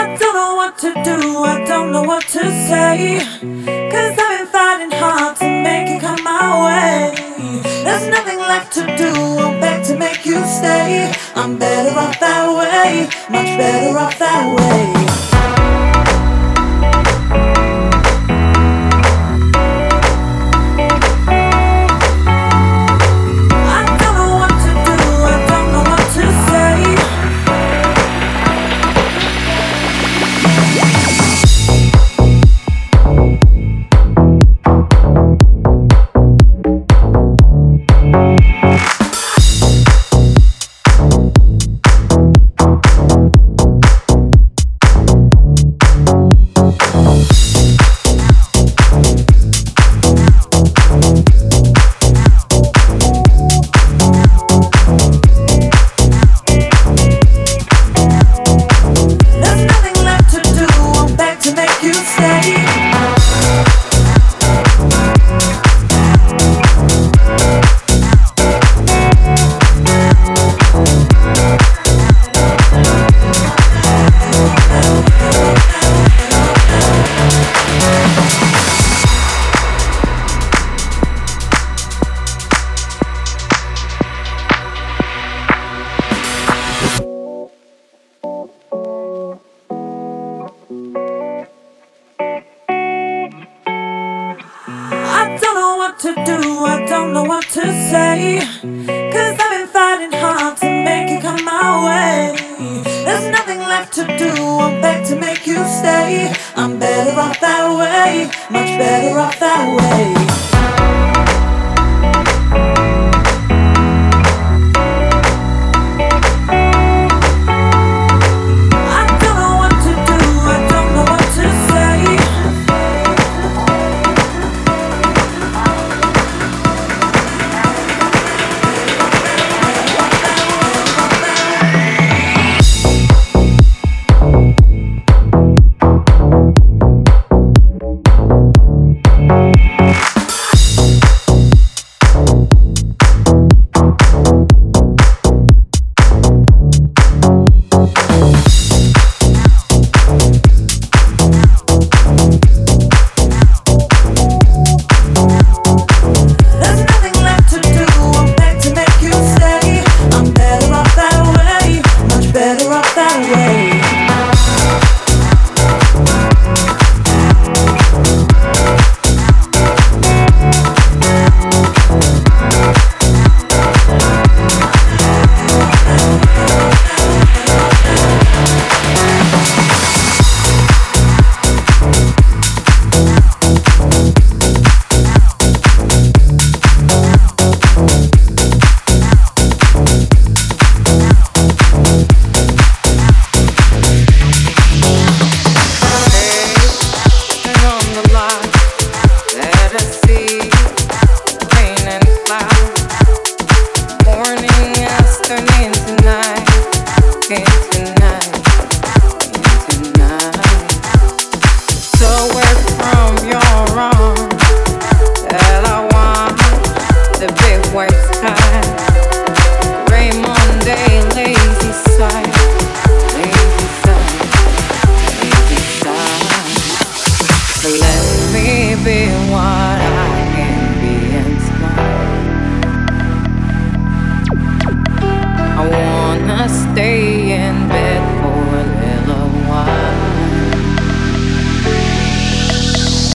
I don't know what to do, I don't know what to say, 'cause I've been fighting hard to make it come my way. There's nothing left to do, I'm back to make you stay. I'm better off that way, much better off that way. I don't know what to do, I don't know what to say, 'cause I've been fighting hard to make it come my way. There's nothing left to do, I'm back to make you stay. I'm better off that way, much better off that way.